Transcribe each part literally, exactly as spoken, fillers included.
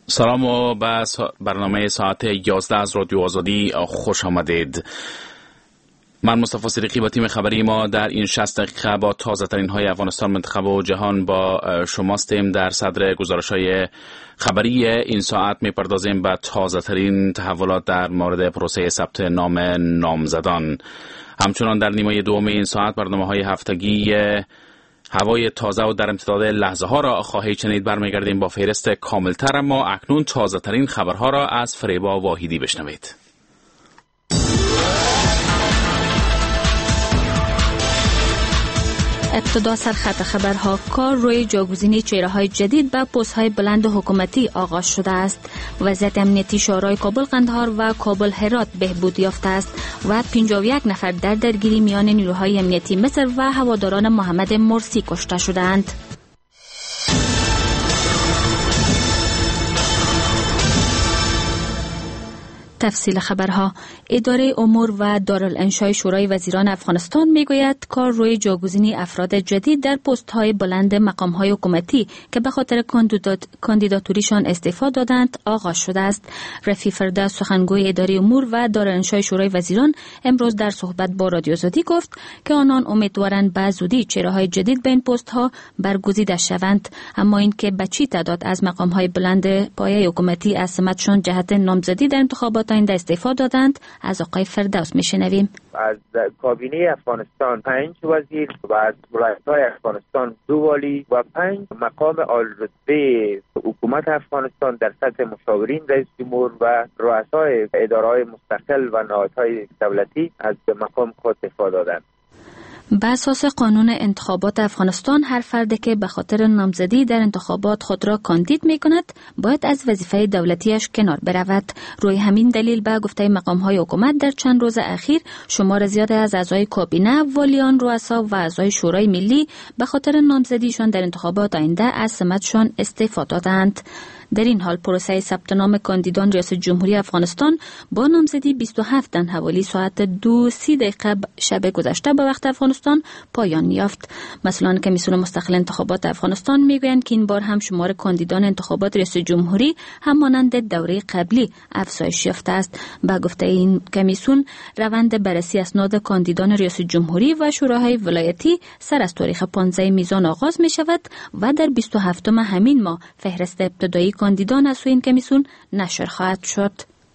سلام و به برنامه ساعت یازده از رادیو آزادی خوش آمدید. من مصطفی صدیقی با تیم خبری ما در این شصت دقیقه با تازه ترین های افغانستان، منطقه و جهان با شماستیم. در صدر گزارش های خبری این ساعت میپردازیم به تازه ترین تحولات در مورد پروسه ثبت نام نامزدان. همچنان در نیمه دوم این ساعت برنامه های هفتگی هوای تازه و در امتداد لحظه ها را خواهید شنید. برمیگردیم با فهرست کاملتر، اما اکنون تازه ترین خبرها را از فریبا واحدی بشنوید. ابتدا سرخط خبرها. کار روی جاگزینی چهره‌های جدید به پست‌های بلند حکومتی آغاز شده است. وضعیت امنیتی شهرهای کابل، قندهار و کابل هرات بهبود یافته است و پنجاه و یک نفر در درگیری میان نیروهای امنیتی مصر و هواداران محمد مرسی کشته شدند. تفصیل خبرها. اداره امور و دارالانشای شورای وزیران افغانستان میگوید کار روی جاگزینی افراد جدید در پست‌های بلند مقام‌های حکومتی که به خاطر کاندیداتوریشان استعفا دادند آغاز شده است. رفیع فرده، سخنگوی اداره امور و دارالانشای شورای وزیران، امروز در صحبت با رادیو آزادی گفت که آنان امیدوارند به زودی چهره‌های جدید به این پست‌ها برگزیده شوند، اما اینکه به چه تعداد از مقام‌های بلند پایه حکومتی از سمتشان جهت نامزدی در انتخابات آینده استعفا دادند از آقای فردوس میشنویم. از کابینه افغانستان پنج وزیر و از ولایت‌های افغانستان دو والی و پنج مقام عالی‌رتبه حکومت افغانستان در سطح مشاورین رئیس جمهور و رؤسای اداره‌های مستقل و نهادهای دولتی از مقام خود استعفا دادند. بر اساس قانون انتخابات افغانستان هر فردی که به خاطر نامزدی در انتخابات خود را کاندید می کند باید از وظیفه دولتیش کنار برود. روی همین دلیل به گفته مقام‌های حکومت در چند روز اخیر شمار زیاد از اعضای کابینه، والیان، رؤسا و اعضای شورای ملی به خاطر نامزدیشان در انتخابات آینده از سمتشان استعفا دادند. در این حال پروسه ثبت نام کاندیدان ریاست جمهوری افغانستان با نامزدی بیست و هفت تن حوالی ساعت دو سی دقیقه شب گذشته به وقت افغانستان پایان یافت. مسئولان کمیسیون مستقل انتخابات افغانستان میگویند که این بار هم شمار کاندیدان انتخابات ریاست جمهوری همانند دوره قبلی افزایش یافته است. با گفته این کمیسیون روند بررسی اسناد کاندیدان ریاست جمهوری و شوراهای ولایتی سر از تاریخ پانزده میزان آغاز می شود و در بیست و هفتم همین ماه فهرست ابتدایی کاندیدان از سوی این کمیسیون نشر خواهد شد.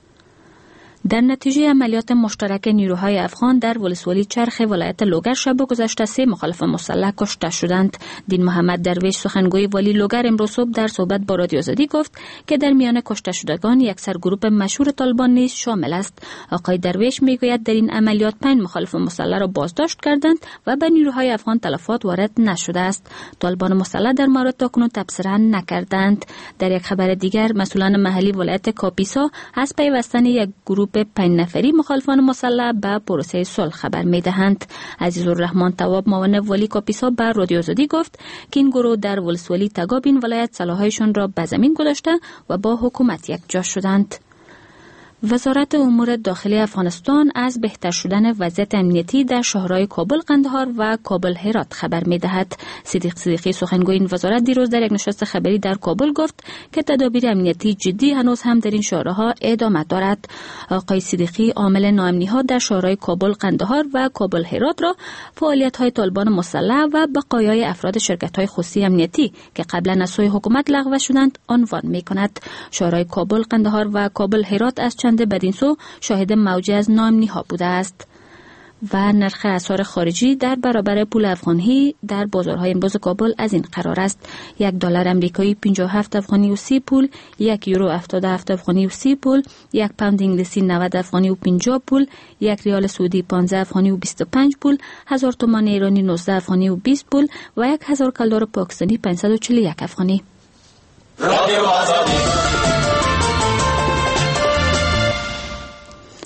در نتیجه عملیات مشترک نیروهای افغان در ولسوالی چرخ ولایت لوگر شب گذشته سه مخالف مسلح کشته شدند. دین محمد درویش، سخنگوی والی لوگر، امروز صبح در صحبت با رادیو آزادی گفت که در میان کشته شدگان یک سرگروه مشهور طالبان نیز شامل است. آقای درویش میگوید در این عملیات پنج مخالف مسلح را بازداشت کردند و به نیروهای افغان تلفات وارد نشده است. طالبان مسلح در مورد تاکنون تبصره نکردند. در یک خبر دیگر مسئولان محلی ولایت کاپیسا از پیوستن یک گروه به پنج نفری مخالفان مسلح به پروسه صلح خبر میدهند. عزیزالرحمن تواب، معاون والی کاپیسا، بر رادیو آزادی گفت که این گروه در ولسوالی تگاب این ولایت سلاح‌هایشان را به زمین گذاشته و با حکومت یکجا شدند. وزارت امور داخلی افغانستان از بهتر شدن وضعیت امنیتی در شهرهای کابل، قندهار و کابل هرات خبر می‌دهد. صدیق صدیقی، سخنگوی این وزارت، دیروز در یک نشست خبری در کابل گفت که تدابیر امنیتی جدی هنوز هم در این شهرها ادامه دارد. آقای صدیقی عامل ناامنی‌ها در شهرهای کابل، قندهار و کابل هرات را فعالیت‌های طالبان مسلح و بقایای افراد شرکت‌های خصوصی امنیتی که قبلا از سوی حکومت لغو شدند عنوان می‌کند. شهرهای کابل، قندهار و کابل هرات از چند بدین سو شاهد موجی از ناامنی ها بوده است. و نرخ اسعار خارجی در برابر پول افغانی در بازارهای امروز کابل از این قرار است: یک دلار امریکایی پنجاه و هفت افغانی و سی پول، یک یورو هفتاد و هفت افغانی و سی پول، یک پوند انگلیسی نود افغانی و پنجاه پول، یک ریال سعودی پانزده افغانی و بیست و پنج پول، هزار تومان ایرانی نوزده افغانی و بیست پول و یک هزار کلدار پاکستانی پانصد و چهل و یک افغانی.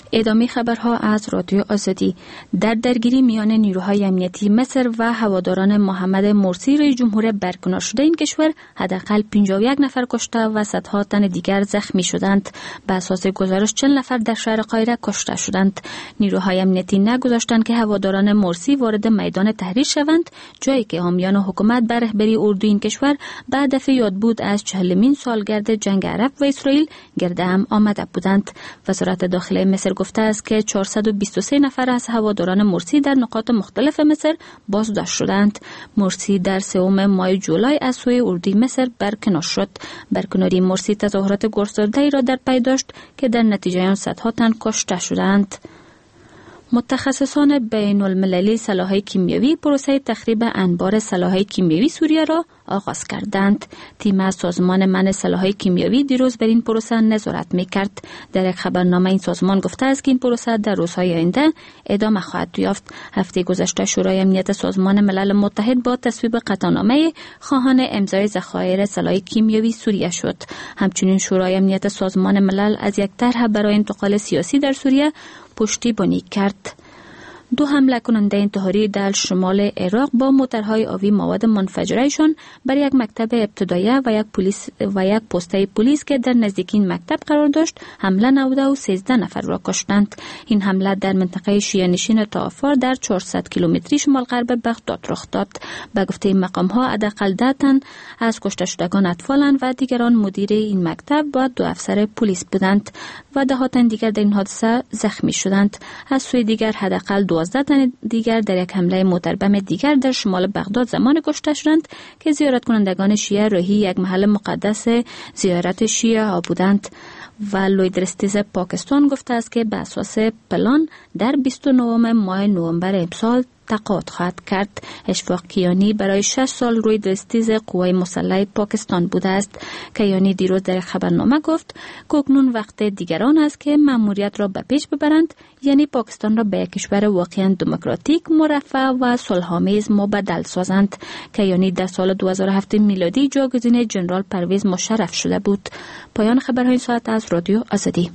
ادامه خبرها از رادیو آزادی. در درگیری میان نیروهای امنیتی مصر و هواداران محمد مرسی رئیس جمهور برکنار شده این کشور حداقل پنجاه و یک نفر کشته و صدها تن دیگر زخمی شدند. به اساس گزارش چهل نفر در شهر قاهره کشته شدند. نیروهای امنیتی نگذاشتند که هواداران مرسی وارد میدان تحریر شوند، جایی که حامیان حکومت بر رهبری اردوی این کشور به هدف یادبود از چهلمین سالگرد جنگ عرب و اسرائیل گرد هم آمده بودند. وزارت داخله مصر گفته است که چهارصد و بیست و سه نفر از هواداران مرسی در نقاط مختلف مصر بازداشت شدند. مرسی در سوم ماه جولای از سوی اردوی مصر برکنار شد. برکناری مرسی تظاهرات گسترده‌ای را در پی داشت که در نتیجه آن صدها تن کشته شدند. متخصصان بین المللی سلاح‌های کیمیایی پروسه تخریب انبار سلاح‌های کیمیایی سوریه را آغاز کردند. تیم از سازمان منع سلاح‌های کیمیایی دیروز بر این پروسه نظارت می‌کرد. در یک خبرنامه این سازمان گفته است که این پروسه در روزهای آینده ادامه خواهد یافت. هفته گذشته شورای امنیت سازمان ملل متحد با تصویب قطعنامه خواهان امضای ذخایر سلاح کیمیایی سوریه شد. همچنین شورای امنیت سازمان ملل از یک طرح برای انتقال سیاسی در سوریه پشتیبانی کرد. دو حمله کننده انتحاری در شمال عراق با موترهای آبی مواد منفجرهشان بر یک مکتب ابتدایی و یک پلیس و یک پسته پلیس که در نزدیکی این مکتب قرار داشت حمله نموده و سیزده نفر را کشتند. این حمله در منطقه شیعه نشین طائفار در چهارصد کیلومتری شمال غرب بغداد رخ داد. به گفته این مقام ها حداقل ده تن از کشته شدگان اطفالند و دیگران مدیر این مکتب و دو افسر پلیس بودند و ده تن دیگر در این حادثه زخمی شدند. از سوی دیگر حداقل دوازده تن دیگر در یک حمله موتربم دیگر در شمال بغداد زمان کشته شدند که زیارت کنندگان شیعه راهی یک محل مقدس زیارت شیعه ها بودند. و لوید رستیز پاکستان گفته است که به اساس پلان در بیست و نه ماه نوامبر امسال تقاعد خواهد کرد. اشفاق کیانی برای شش سال روی درستیز قوای مسلح پاکستان بوده است. کیانی دیروز در خبرنامه گفت که اکنون وقت دیگران است که مأموریت را به پیش ببرند، یعنی پاکستان را به یک کشور واقعا دموکراتیک، مرفه و صلح‌آمیز مبدل سازند. کیانی در سال دو هزار و هفت میلادی جاگزین جنرال پرویز مشرف شده بود. پایان خبرهای ساعت از رادیو آزادی.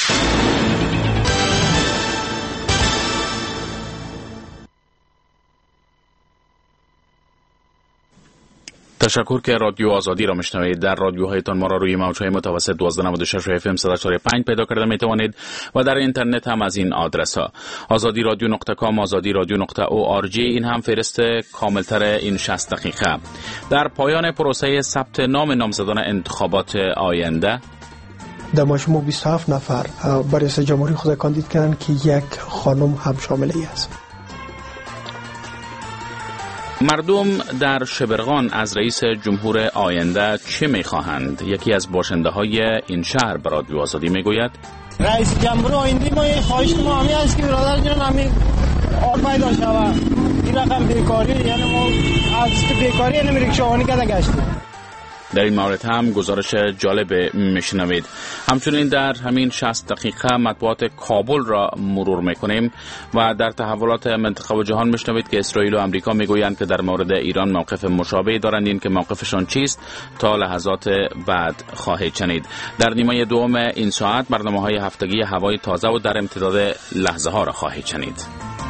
تشکر که رادیو آزادی را میشنوید. در رادیوهایتان ما را روی موج‌های متوسط دوازده و نود و شش اف ام صد و چهار و پنج پیدا کرده میتوانید و در اینترنت هم از این آدرس ها آزادی رادیو نقطه کام، آزادی رادیو نقطه او آر جی. این هم فهرست کاملتر این شصت دقیقه. در پایان پروسه ثبت نام نامزدان انتخابات آینده در مجموع بیست و هفت نفر برای ریاست جمهوری خود کاندید کردند که یک خانم هم شامل است. مردم در شبرغان از رئیس جمهور آینده چه می‌خواهند؟ یکی از باشنده های این شهر به رادیو آزادی میگوید رئیس جمهور آینده ما خواهش ما همین است که برادر جان همین آر پیدا شود. این رقم بیکاری، یعنی ما از بیکاری نمی‌ریم شاهانی کده گشتیم. در این مورد هم گزارش جالب میشنوید. همچنین در همین شصت دقیقه مطبوعات کابل را مرور میکنیم و در تحولات منطقه و جهان میشنوید که اسرائیل و امریکا میگویند که در مورد ایران موقف مشابهی دارند. این که موقفشان چیست تا لحظات بعد خواهید شنید. در نیمه دوم این ساعت برنامه‌های هفتگی هوای تازه و در امتداد لحظه ها را خواهید شنید.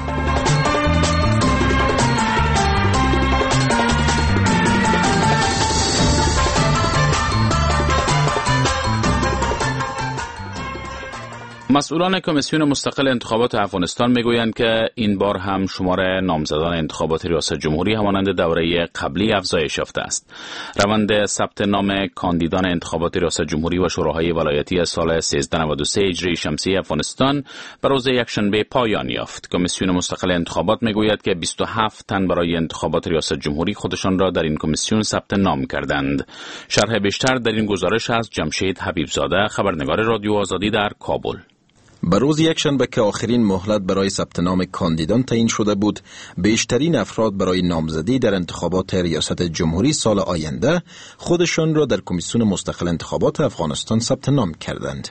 مسئولان کمیسیون مستقل انتخابات افغانستان میگویند که این بار هم شمار نامزدان انتخابات ریاست جمهوری همانند دوره قبلی افزایش یافته است. روند ثبت نام کاندیدان انتخابات ریاست جمهوری و شوراهای ولایتی سال سیزده نود و سه هجری شمسی افغانستان به روز یکشنبه پایان یافت. کمیسیون مستقل انتخابات میگوید که بیست و هفت تن برای انتخابات ریاست جمهوری خودشان را در این کمیسیون ثبت نام کردند. شرح بیشتر در این گزارش از جمشید حبیبزاده، خبرنگار رادیو آزادی در کابل. به روز یکشنبه که آخرین مهلت برای ثبت نام کاندیدان تعیین شده بود، بیشترین افراد برای نامزدی در انتخابات ریاست جمهوری سال آینده خودشان را در کمیسیون مستقل انتخابات افغانستان ثبت نام کردند.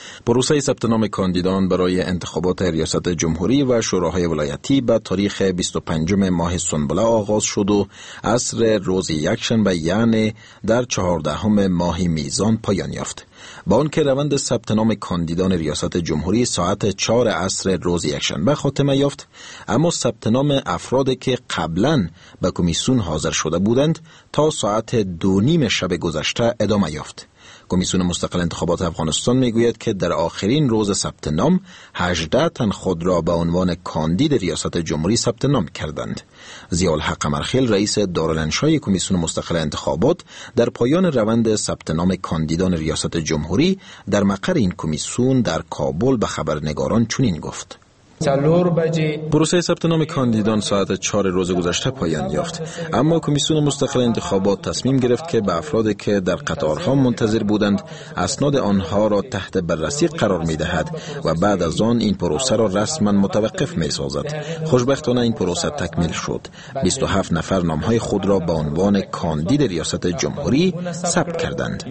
پروسه ثبت نام کاندیدان برای انتخابات ریاست جمهوری و شوراهای ولایتی به تاریخ بیست و پنجم ماه سنبله آغاز شد و عصر روز یکشنبه یعنی در چهاردهم ماه میزان پایان یافت. با آنکه روند ثبت نام کاندیدان ریاست جمهوری ساعت چهار عصر روز یکشنبه خاتمه یافت، اما ثبت نام افرادی که قبلا به کمیسیون حاضر شده بودند تا ساعت دو نیم شب گذشته ادامه یافت. کمیسیون مستقل انتخابات افغانستان میگوید که در آخرین روز ثبت نام هجده تن خود را به عنوان کاندید ریاست جمهوری ثبت نام کردند. ضیاءالحق قمرخیل رئیس دارالانشای کمیسیون مستقل انتخابات در پایان روند ثبت نام کاندیدان ریاست جمهوری در مقر این کمیسیون در کابل به خبرنگاران چنین گفت: پروسه ثبت نام کاندیدان ساعت چهار روز گذشته پایان یافت، اما کمیسیون مستقل انتخابات تصمیم گرفت که به افرادی که در قطارها منتظر بودند اسناد آنها را تحت بررسی قرار می دهد و بعد از آن این پروسه را رسما متوقف می سازد. خوشبختانه این پروسه تکمیل شد. بیست و هفت نفر نامهای خود را به عنوان کاندید ریاست جمهوری ثبت کردند.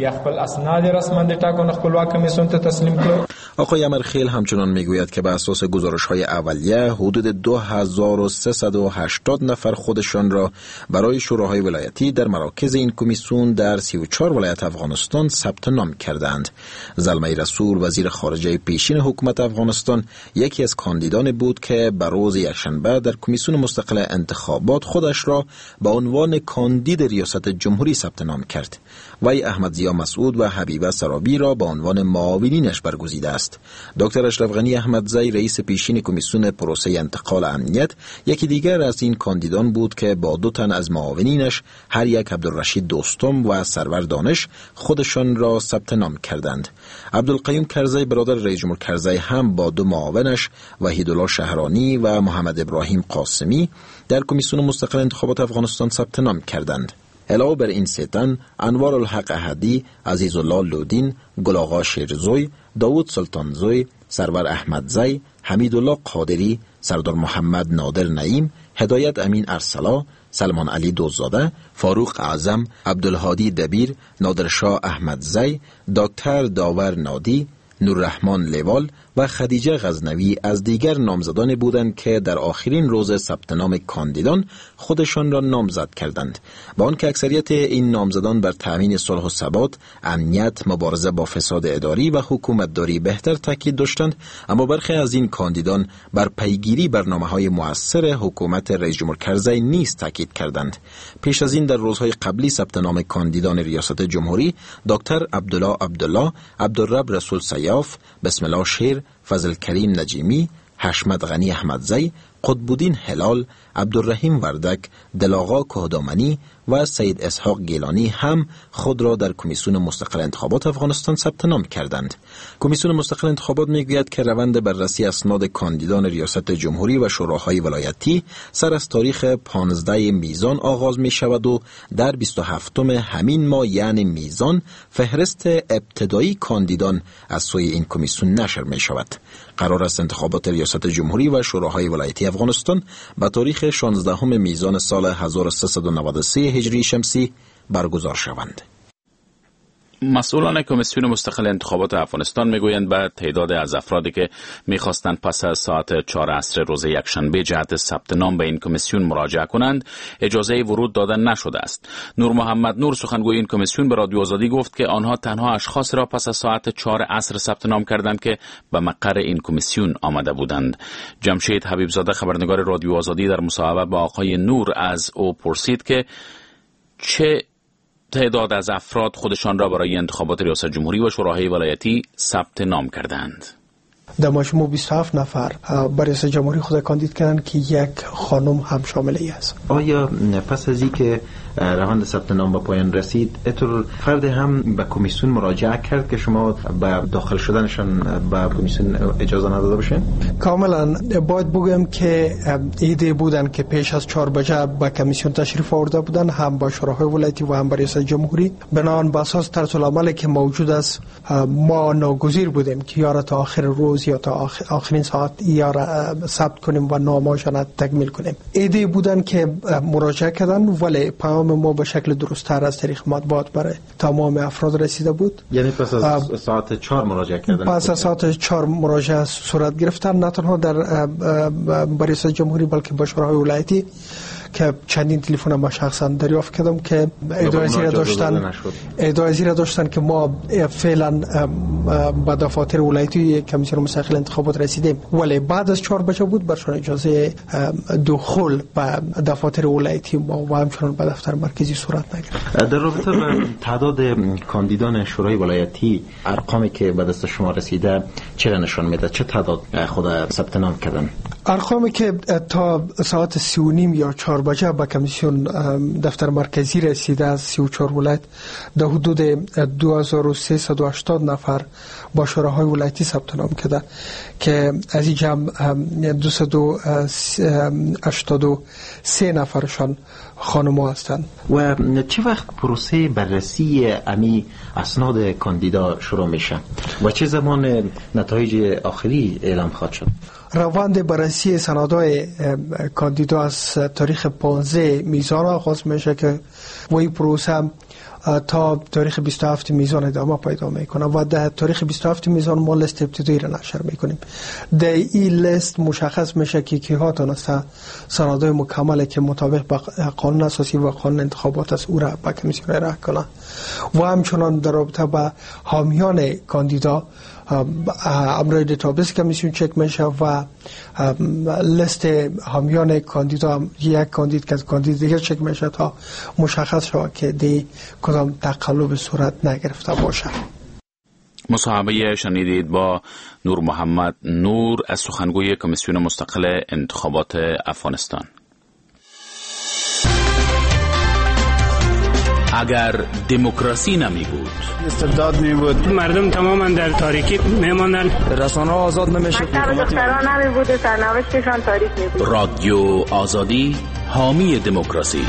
آقای قمرخیل همچنان میگوید که به اساس گزارش‌های اولیه حدود دو هزار و سیصد و هشتاد نفر خودشان را برای شوراهای ولایتی در مراکز این کمیسیون در سی و چهار ولایت افغانستان ثبت نام کردند. زلمه رسول وزیر خارجه پیشین حکومت افغانستان یکی از کاندیدان بود که به روز یکشنبه در کمیسیون مستقل انتخابات خودش را به عنوان کاندید ریاست جمهوری ثبت نام کرد. وی احمد ضیا مسعود و حبیبه سرابی را به عنوان معاونینش برگزیده است. دکتر اشرف غنی احمدزی رئیس پیشین کمیسیون پروسه انتقال امنیت یکی دیگر از این کاندیدان بود که با دو تن از معاونینش هر یک عبدالرشید دوستم و سرور دانش خودشان را ثبت نام کردند. عبدالقیوم کرزی برادر رئیس جمهور کرزی هم با دو معاونش وحیدالله شهرانی و محمد ابراهیم قاسمی در کمیسیون مستقل انتخابات افغانستان ثبت نام کردند. علاوه بر این سه تن انوار الحق احدی، عزیز الله لودین، گل آقا شیرزوی، داوود سلطانزوی، سرور احمدزی، حمیدالله قادری، سردار محمد نادر نعیم، هدایت امین ارسلا، سلمان علی دوزاده، فاروق اعظم، عبدالهادی دبیر، نادرشاه احمدزی، دکتر داور نادی، نوررحمان لیوال و خدیجه غزنوی از دیگر نامزدان بودند که در آخرین روز ثبت نام کاندیدان خودشان را نامزد کردند. با آنکه اکثریت این نامزدان بر تامین صلح و ثبات، امنیت، مبارزه با فساد اداری و حکومتداری بهتر تاکید داشتند، اما برخی از این کاندیدان بر پیگیری برنامه‌های مؤثر حکومت رئیس جمهور کرزی نیز تاکید کردند. پیش از این در روزهای قبلی ثبت نام کاندیدان ریاست جمهوری دکتر عبدالله عبدالله، عبدالرب رسول سیاف، بسم الله شیر، فضل کریم نجیمی، حشمت غنی احمدزی، قطبالدین هلال، عبدالرحیم وردک، دلاغا کهدامنی و سید اسحاق گیلانی هم خود را در کمیسیون مستقل انتخابات افغانستان ثبت نام کردند. کمیسیون مستقل انتخابات میگوید که روند بررسی اسناد کاندیدان ریاست جمهوری و شوراهای ولایتی سر از تاریخ پانزده میزان آغاز می شود و در بیست و هفتم همین ماه یعنی میزان فهرست ابتدایی کاندیدان از سوی این کمیسیون نشر می شود. قرار است انتخابات ریاست جمهوری و شوراهای ولایتی افغانستان به تاریخ شانزدهم میزان سال هزار و سیصد و نود و سه هجری شمسی برگزار شوند. مسئولان کمیسیون مستقل انتخابات افغانستان میگویند به تعداد از افرادی که میخواستند پس از ساعت چهار عصر روز یکشنبه جهت ثبت نام به این کمیسیون مراجعه کنند اجازه ورود داده نشده است. نور محمد نور سخنگوی این کمیسیون به رادیو آزادی گفت که آنها تنها اشخاص را پس از ساعت چهار عصر ثبت نام کردند که به مقر این کمیسیون آمده بودند. جمشید حبیبزاده خبرنگار رادیو آزادی در مصاحبه با آقای نور از او پرسید که چه تعداد از افراد خودشان را برای انتخابات ریاست جمهوری و شوراهای ولایتی ثبت نام کردند. در مجموع بیست و هفت نفر برای ریاست جمهوری خود کاندید کردند که یک خانم هم شامل ای است. آیا پس از اینکه روند ثبت نام به پایان رسید اتر فرد هم به کمیسیون مراجعه کرد که شما به داخل شدنشان به کمیسیون اجازه نداده باشین؟ کاملا باید بگم که ایده بودن که پیش از چهار بجه به کمیسیون تشریف آورده بودن، هم با شوراهای ولایتی و هم با ریاست جمهوری. بنابراین بر اساس طرز العملی که موجود است ما ناگزیر بودیم که یا تا آخر روز یا تا آخرین ساعت یا را ثبت کنیم و نامه‌شان تکمیل کنیم. ایده بودن که مراجعه کردن، ولی پیام ما به شکل درست‌تر از طریق مطبوعات برای تمام افراد رسیده بود. یعنی پس از ساعت چهار مراجعه کردن؟ پس از ساعت چهار مراجعه صورت گرفتن، نه تنها در ریاست جمهوری بلکه با شوراهای ولایتی که چندین تلفن ما شخصا دریافت کردم که ادعای زیر داشتن ادعای زیر داشتن که ما فعلا به دفاتر ولایتی کمیسیون مستقل انتخابات رسیدیم، ولی بعد از چهار بجه بود برشان اجازه دخول به دفاتر ولایتی ما و همچنان به دفتر مرکزی صورت نگرفت. در رابطه با تعداد کاندیدان شورای ولایتی، ارقامی که به دست شما رسیده چه نشان میده؟ چه تعداد خود ثبت نام کردن؟ ارقامی که تا ساعت سی و نیم یا چهار بجه به کمیسیون دفتر مرکزی رسیده از سی و چهار ولایت در حدود دو هزار و سیصد و هشتاد نفر با شوراهای ولایتی ثبت نام کرده که از این جمع دویست و هشتاد و سه نفرشان خانم‌ها هستند. و چه وقت پروسه بررسی امی اسناد کاندیدا شروع میشه و چه زمان نتایج آخری اعلام خواهد شد؟ روند بررسی سندهای کاندیدا از تاریخ پانزده میزان آغاز میشه که وی پروسه تا تاریخ بیست و هفت میزان ادامه پیدا میکنه و در تاریخ بیست و هفت میزان ما لیست ابتدایی را نشر میکنیم. در این لیست مشخص میشه که کیها تونسته سندهای مکمل که مطابق با قانون اساسی و قانون انتخابات است او را به کمیسیون ارائه کنه و همچنان در رابطه با حامیان کاندیدا امرای دیتابیس کمیسیون چک میشه و لیست حامیان کاندیدا یک کاندید که از کاندید دیگر چک میشه تا مشخص شود که دی کدام تقلب صورت نگرفته باشه. مصاحبه شنیدید با نور محمد نور از سخنگوی کمیسیون مستقل انتخابات افغانستان. اگر دموکراسی نمی بود، استبداد می بود، مردم تماما در تاریکی میماندن، رسانه آزاد نمیشد، دختران نمی بود، سرنوشتشان تاریک می بود. رادیو آزادی حامی دموکراسی.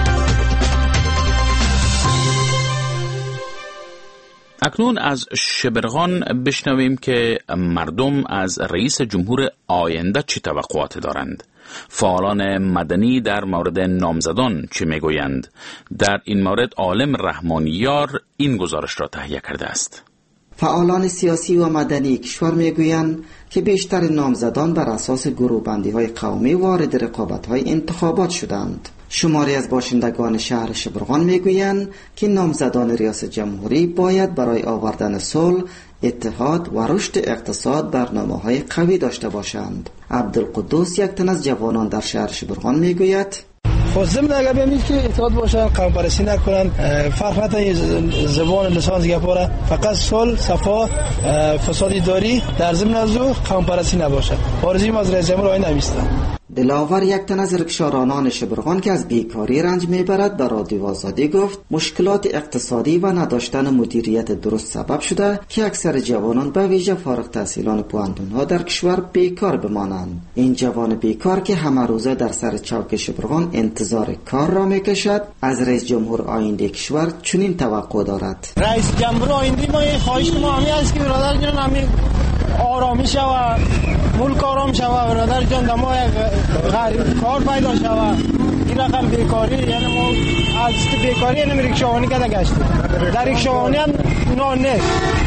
اکنون از شبرغان بشنویم که مردم از رئیس جمهور آینده چه توقعاتی دارند. فعالان مدنی در مورد نامزدان چه میگویند؟ در این مورد عالم رحمانیار این گزارش را تهیه کرده است. فعالان سیاسی و مدنی کشور میگویند که بیشتر نامزدان بر اساس گروه‌بندی‌های قومی وارد رقابت‌های انتخابات شدند. شماری از باشندگان شهر شبرغان میگویند که نامزدان ریاست جمهوری باید برای آوردن صلح، اتحاد و رشد اقتصاد برنامه‌های قوی داشته باشند. عبدالقدوس یک تن از جوانان در شهر شبرغان میگوید خود ضمن اگر بینید که اتحاد باشن، قوم پرستی نکنن، فرق نتن زبان لسان گپاره، فقط صلح، صفا، فساد اداری در ضمن از او قوم پرستی نباشه. آرزویم از رئیس جمهور آینده میستم. دلاور یک تن از رکشارانان شبرغان که از بیکاری رنج میبرد به رادیو آزادی گفت مشکلات اقتصادی و نداشتن مدیریت درست سبب شده که اکثر جوانان به ویژه فارغ التحصیلان پوهنتون‌ها در کشور بیکار بمانند. این جوان بیکار که همه روزه در سر چوک شبرغان انتظار کار را میکشد از رئیس جمهور آینده کشور چنین توقع دارد. رئیس جمهور آینده ما خواهش ما همی است که برادر جان همی آرامی شود، ملک آرام شود، برادر جان دما غریب کار پیدا شود. این رقم بیکاری، یعنی ما از بیکاری یعنی ریکشاوانی کده گشتیم. در ریکشاوانی هم نان نیست،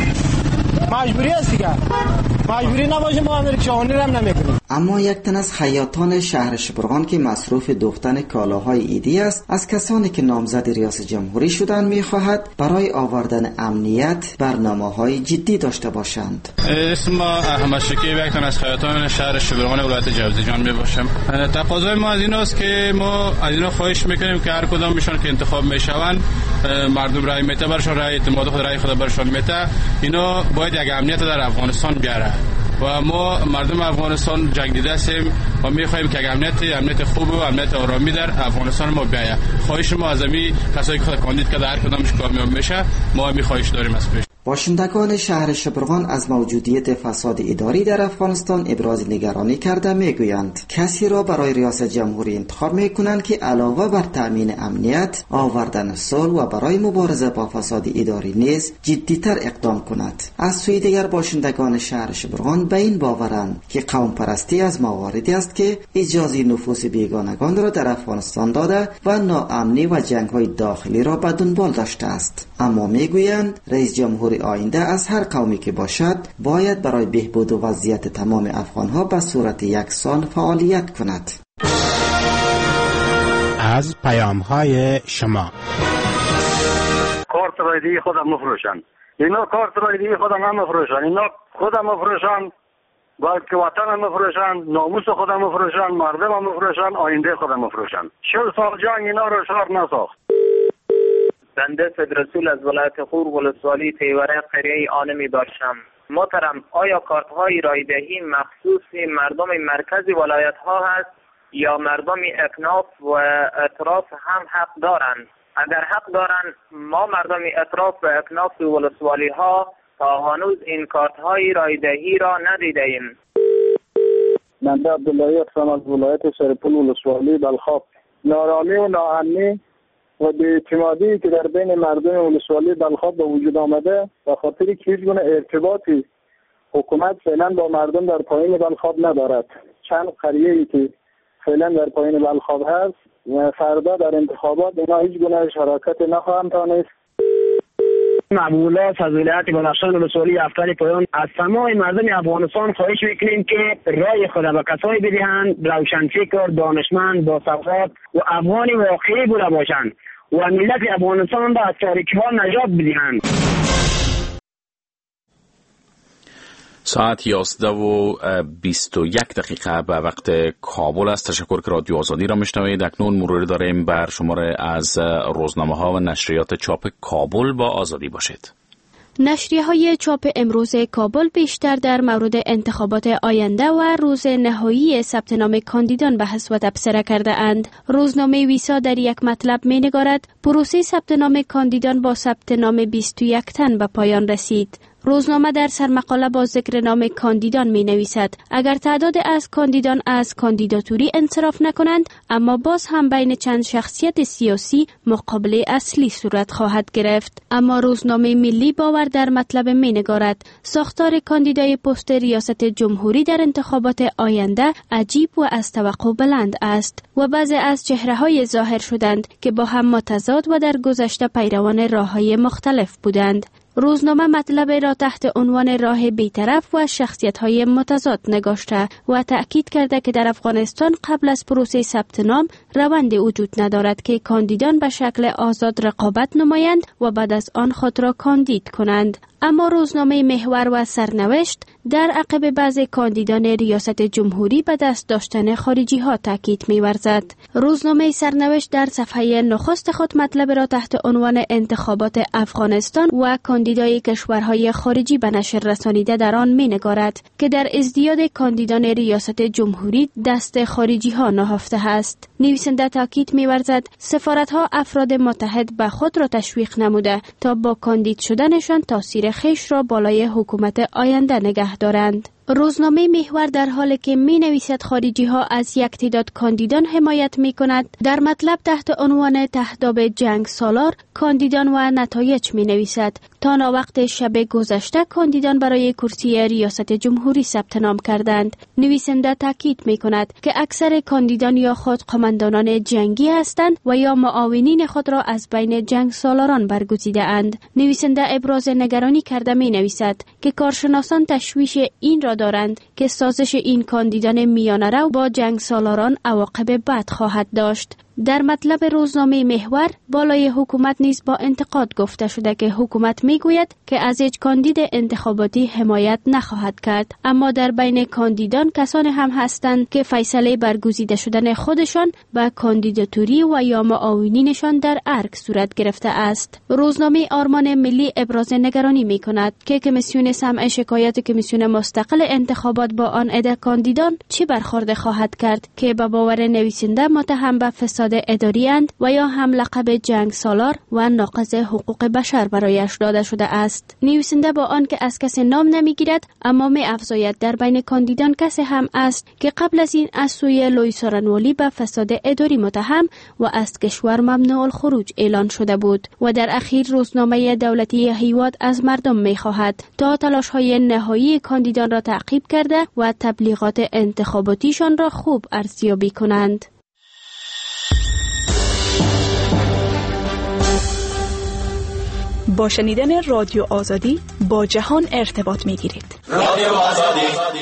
مجبوری است دیگه. مجبوری نباشه ما هم ریکشاوانی رو هم نمیکنیم. اما یک تن از حیاتان شهر شبرغان که مصروف دوختن کالاهای عیدی است از کسانی که نامزد ریاست جمهوری شدن میخواهد برای آوردن امنیت برنامه‌های جدی داشته باشند. اسم احمد شکیب، یک تن از حیاتان شهر شبرغان ولایت جوزجان میباشم. تقاضای ما از این است که ما از اینا خواهش میکنیم که هر کدام میشن که انتخاب میشوند، مردم رای میته برشان، رای اعتماد خود رای خود برشان میته، اینا باید یک امنیت در افغانستان بیاره و ما مردم افغانستان جنگ دیده هستیم و می‌خوایم که امنیت امنیت خوب و امنیت آرامی در افغانستان ما بیاید. خواهش ما از امی کسایی که کاندید کرده هر کدامش کامیاب میشه، ما می خواهش داریم از پیش. باشندگان شهر شبرغان از موجودیت فساد اداری در افغانستان ابراز نگرانی کرده میگویند کسی را برای ریاست جمهوری انتخاب میکنند که علاوه بر تأمین امنیت، آوردن صلح و برای مبارزه با فساد اداری نیز جدیتر اقدام کند. از سوی دیگر باشندگان شهر شبرغان به این باورند که قوم پرستی از مواردی است که اجازه نفوذ بیگانگان را در افغانستان داده و ناامنی و جنگ‌های داخلی را به دنبال داشته است. اما میگویند رئیس جمهور آینده از هر قومی که باشد باید برای بهبود و وضعیت تمام افغان‌ها به صورت یکسان فعالیت کند. از پیام‌های شما کارت رایدی خودم مفروشن، اینا کارت رایدی خودم هم مفروشن، اینا خودم مفروشن، بلکه وطن هم مفروشن، ناموس خودم مفروشن، مردم هم مفروشن، آینده خودم مفروشن. شل سال جنگ اینا رو شهر نساخت. بنده فدرسول از ولایت خور ولسوالی تیوره قریه آنمی باشم. محترم، آیا کارت های رایدهی مخصوص مردم مرکزی ولایت ها هست یا مردم اکناف و اطراف هم حق دارند؟ اگر حق دارند، ما مردم اطراف و اکناف ولسوالی ها تا هنوز این کارت های رایدهی را ندیدیم. بنده عبداللهی هستم از ولایت سرپل ولسوالی بلخاب. نارامی و ناامنی و بی‌اعتمادی که در بین مردم ولسوالی بلخاب به وجود آمده به خاطر که هیچ گونه ارتباطی حکومت فعلا با مردم در پایین بلخاب ندارد. چند قریه‌ای که فعلا در پایین بلخاب هست و فردا در انتخابات اینا هیچ گونه شراکت نخواهند داشت. مبولا از ولایت بدخشان ولسوالی افغان پایان از تمام مردم افغانستان خواهش میکنیم که رای خود به کسایی بدهند روشنفکر، دانشمند، با سواد و افغانی واقعی بوده باشند و ملت افغانستان را از تاریکی ها نجات بدهند. ساعت یازده و بیست و یک دقیقه به وقت کابل است. تشکر که رادیو آزادی را میشنوید. اکنون مروری داریم بر شماره از روزنامه ها و نشریات چاپ کابل. با آزادی باشید. نشریه های چاپ امروز کابل بیشتر در مورد انتخابات آینده و روز نهایی ثبت نام کاندیدان بحث و تبصره کرده اند. روزنامه ویسا در یک مطلب می نگارد پروسه ثبت نام کاندیدان با ثبت نام بیست و یک تن به پایان رسید. روزنامه در سرمقاله با ذکر نام کاندیدان می نویسد اگر تعداد از کاندیدان از کاندیداتوری انصراف نکنند اما باز هم بین چند شخصیت سیاسی مقابله اصلی صورت خواهد گرفت. اما روزنامه ملی باور در مطلب می نگارد ساختار کاندیدای پست ریاست جمهوری در انتخابات آینده عجیب و از توقع بلند است و بعضی از چهره‌های ظاهر شدند که با هم متضاد و در گذشته پیروان راه‌های مختلف بودند. روزنامه مطلب را تحت عنوان راه بی‌طرف و شخصیت‌های متضاد نگاشته و تأکید کرده که در افغانستان قبل از پروسه ثبت نام روند وجود ندارد که کاندیدان به شکل آزاد رقابت نمایند و بعد از آن خود را کاندید کنند. اما روزنامه محور و سرنوشت در عقب بعضی کاندیدان ریاست جمهوری به دست داشتن خارجی ها تاکید می‌ورزد. روزنامه سرنوشت در صفحه نخست خود مطلب را تحت عنوان انتخابات افغانستان و کاندیدای کشورهای خارجی به نشر رسانیده در آن می‌نگارد که در ازدیاد کاندیدان ریاست جمهوری دست خارجی ها نهفته است. نویسنده تاکید می‌ورزد سفارت‌ها افراد متحد به خود را تشویق نموده تا با کاندید شدنشان تاثیر خیش را بالای حکومت آینده نگه دارند. روزنامه محور در حالی که می نویسد خارجی ها از یک تعداد کاندیدان حمایت می کند در مطلب تحت عنوان تهداب جنگ سالار کاندیدان و نتایج می نویسد تا ناوقت شب گذشته کاندیدان برای کرسی ریاست جمهوری ثبت نام کردند. نویسنده تاکید می کند که اکثر کاندیدان یا خود قماندانان جنگی هستند و یا معاونین خود را از بین جنگ سالاران برگزیده اند. نویسنده ابراز نگرانی کرده می نویسد که کارشناسان تشویش این را دارند که سازش این کاندیدان میانه رو با جنگ سالاران عواقب بد خواهد داشت. در مطلب روزنامه محور بالای حکومت نیز با انتقاد گفته شده که حکومت میگوید که از هیچ کاندید انتخاباتی حمایت نخواهد کرد، اما در بین کاندیدان کسانی هم هستند که فیصله برگزیده شدن خودشان به کاندیداتوری و یا معاونینشان در ارگ صورت گرفته است. روزنامه آرمان ملی ابراز نگرانی میکند که کمیسیون سمع شکایت کمیسیون مستقل انتخابات با آن عده کاندیدان چه برخورد خواهد کرد که به باور نویسنده متهم به فساد فساد اداری اند و یا هم لقب جنگ سالار و ناقض حقوق بشر برایش داده شده است. نویسنده با آن که از کسی نام نمیگیرد اما می افزاید در بین کاندیدان کسی هم است که قبل از این از سوی لویس رنوالی به فساد اداری متهم و از کشور ممنوع الخروج اعلان شده بود و در اخیر روزنامه دولتی هیواد از مردم می خواهد تا تلاش های نهایی کاندیدان را تعقیب کرده و تبلیغات انتخاباتیشان را خوب ارزیابی کنند. با شنیدن رادیو آزادی با جهان ارتباط می گیرید. رادیو آزادی.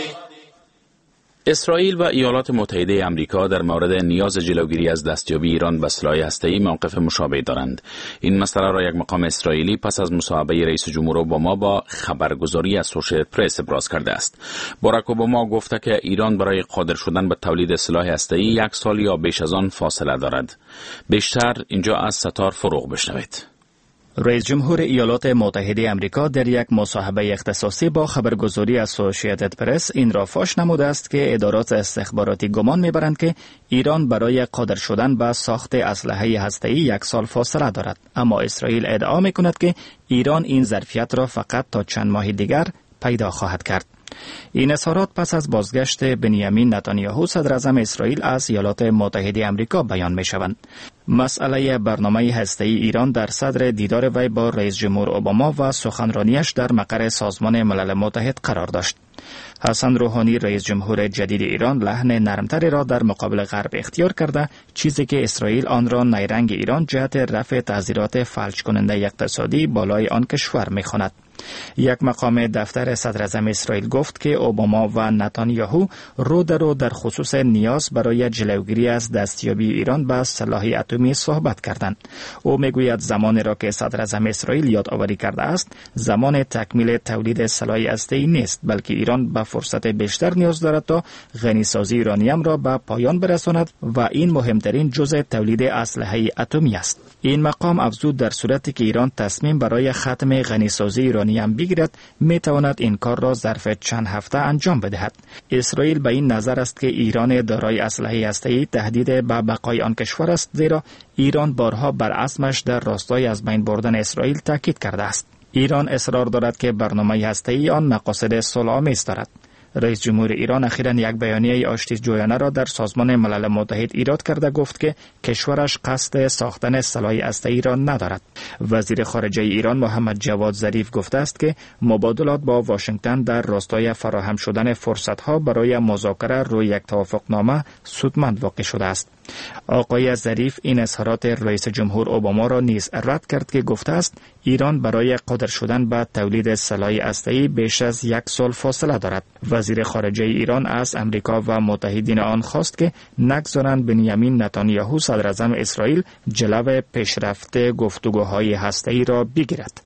اسرائیل و ایالات متحده آمریکا در مورد نیاز جلوگیری از دستیابی ایران به سلاح هسته‌ای موقف مشابه دارند. این مسئله را یک مقام اسرائیلی پس از مصاحبه رئیس جمهور اوباما با خبرگزاری اسوشییتد پرس ابراز کرده است. باراک اوباما گفته که ایران برای قادر شدن به تولید سلاح هسته‌ای یک سال یا بیش از آن فاصله دارد. بیشتر اینجا از ستار فروغ بشنوید. رئیس جمهور ایالات متحده آمریکا در یک مصاحبه اختصاصی با خبرگزاری اسوشییتد پرس این را فاش نموده است که ادارات استخباراتی گمان می‌برند که ایران برای قادر شدن به ساخت اسلحه هسته‌ای یک سال فاصله دارد، اما اسرائیل ادعا می‌کند که ایران این ظرفیت را فقط تا چند ماه دیگر پیدا خواهد کرد. این اظهارات پس از بازگشت بنیامین نتانیاهو صدر اعظم اسرائیل از ایالات متحده آمریکا بیان می شوند. مسئله برنامه هسته‌ای ایران در صدر دیدار وی با رئیس جمهور اوباما و سخنرانیش در مقر سازمان ملل متحد قرار داشت. حسن روحانی رئیس جمهور جدید ایران لحن نرمتری را در مقابل غرب اختیار کرده، چیزی که اسرائیل آن را نیرنگ ایران جهت رفع تعزیرات فلج کننده اقتصادی بالای آن کشور می خواند. یک مقام دفتر صدر اعظم اسرائیل گفت که اوباما و نتانیاهو رو در رو در خصوص نیاز برای جلوگیری از دستیابی ایران به سلاح اتمی صحبت کردند. او میگوید زمانی را که صدر اعظم اسرائیل یادآوری کرده است زمان تکمیل تولید سلاح هسته‌ای نیست، بلکه ایران به فرصت بیشتر نیاز دارد تا غنیسازی یورانیم را به پایان برساند و این مهمترین جزء تولید اسلحه اتمی است. این مقام افزود در صورتی که ایران تصمیم برای ختم غنیسازی یورانیم بگیرد می تواند این کار را ظرف چند هفته انجام بدهد. اسرائیل به این نظر است که ایران دارای اسلحه هسته‌ای تهدید به بقای آن کشور است، زیرا ایران بارها بر عزمش در راستای از بین بردن اسرائیل تاکید کرده است. ایران اصرار دارد که برنامه هسته‌ای آن مقاصد صلح‌آمیز دارد. رئیس جمهور ایران اخیراً یک بیانیه آشتی جویانه را در سازمان ملل متحد ایراد کرده گفت که کشورش قصد ساختن سلاح هسته‌ای را ندارد. وزیر خارجه ایران محمد جواد ظریف گفته است که مبادلات با واشنگتن در راستای فراهم شدن فرصت‌ها برای مذاکره روی یک توافقنامه سودمند واقع شده است. آقای ظریف این اظهارات رئیس جمهور اوباما را نیز رد کرد که گفته است ایران برای قادر شدن به تولید سلاح هسته‌ای بیش از یک سال فاصله دارد. وزیر خارجه ایران از امریکا و متحدین آن خواست که نگذارند بنیامین نتانیاهو صدر اعظم اسرائیل جلو پیشرفت گفتگوهای هسته‌ای را بگیرد.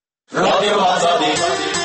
رادیو آزادی.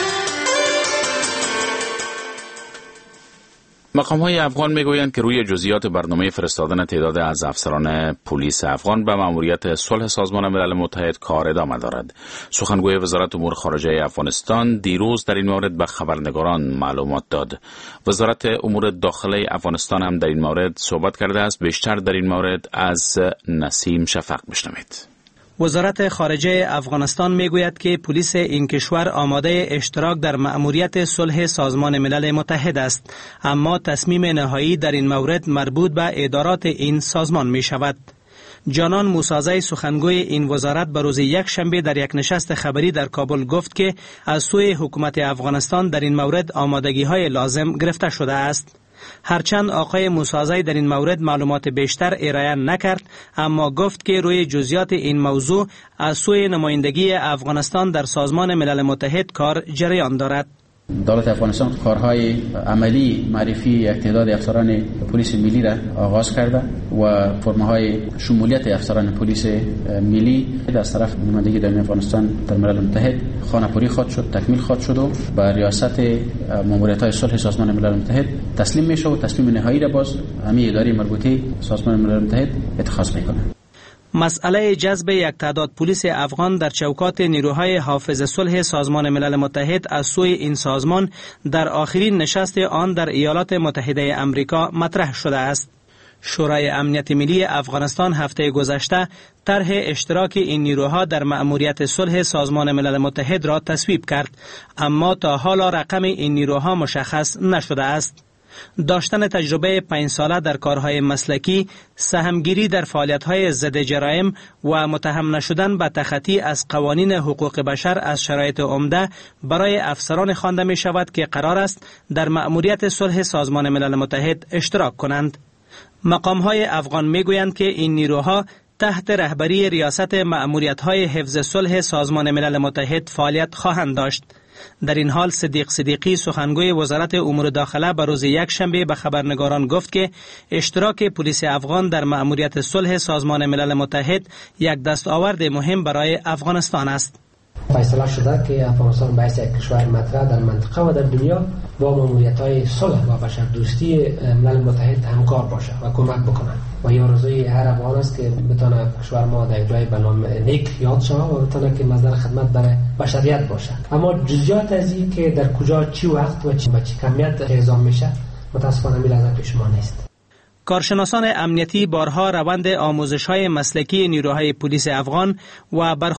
مقام‌های افغان میگویند که روی جزئیات برنامه فرستادن تعداد از افسران پلیس افغان به مأموریت صلح سازمان ملل متحد کار ادامه دارد. سخنگوی وزارت امور خارجه افغانستان دیروز در این مورد به خبرنگاران معلومات داد. وزارت امور داخلی افغانستان هم در این مورد صحبت کرده است. بیشتر در این مورد از نسیم شفق بشنوید. وزارت خارجه افغانستان میگوید که پلیس این کشور آماده اشتراک در مأموریت صلح سازمان ملل متحد است، اما تصمیم نهایی در این مورد مربوط به ادارات این سازمان می شود. جانان موسازی سخنگوی این وزارت به روز یک شنبه در یک نشست خبری در کابل گفت که از سوی حکومت افغانستان در این مورد آمادگی های لازم گرفته شده است. هرچند آقای موسازی در این مورد معلومات بیشتر ارائه نکرد، اما گفت که روی جزئیات این موضوع از سوی نمایندگی افغانستان در سازمان ملل متحد کار جریان دارد. دولت افغانستان کارهای عملی معرفی یک تعداد افسران پلیس ملی را آغاز کرده و فرم‌های شمولیت افسران پلیس ملی از طرف نمایندگی دائمی افغانستان در ملل متحد خانه‌پوری خواهد شد، تکمیل خواهد شد و به ریاست ماموریت‌های صلح سازمان ملل متحد تسلیم میشه و تصمیم نهایی را باز همه اداره مربوطه سازمان ملل متحد اتخاذ میکنه. مسئله جذب یک تعداد پلیس افغان در چوکات نیروهای حافظ صلح سازمان ملل متحد از سوی این سازمان در آخرین نشست آن در ایالات متحده آمریکا مطرح شده است. شورای امنیت ملی افغانستان هفته گذشته طرح اشتراک این نیروها در مأموریت صلح سازمان ملل متحد را تصویب کرد، اما تا حالا رقم این نیروها مشخص نشده است. داشتن تجربه پنج ساله در کارهای مسلکی، سهمگیری در فعالیت‌های ضد جرایم و متهم نشدن به تخطی از قوانین حقوق بشر از شرایط عمده برای افسران خوانده می شود که قرار است در مأموریت صلح سازمان ملل متحد اشتراک کنند. مقام‌های افغان می گویند که این نیروها تحت رهبری ریاست مأموریت‌های حفظ صلح سازمان ملل متحد فعالیت خواهند داشت. در این حال صدیق صدیقی سخنگوی وزارت امور داخله به روز یک شنبه به خبرنگاران گفت که اشتراک پلیس افغان در مأموریت صلح سازمان ملل متحد یک دستاورد مهم برای افغانستان است. فیصله شده که افغانستان باید یک کشور مطرح در منطقه و در دنیا با مأموریت‌های صلح و بشردوستی ملل متحد همکار باشه و کمک بکنه و یا آرزوی هر افغان است که بتونه کشور ما در جای به نام نیک یاد شود و بتونه که مصدر خدمت برای بشریت باشه. اما جزئیات از این که در کجا چی وقت و چی به چی کمیت اعزام میشه متاسفانه میلازم پیش ما نیست. کارشناسان امنیتی بارها روند آموزش‌های مسلکی نیروهای پلیس افغان و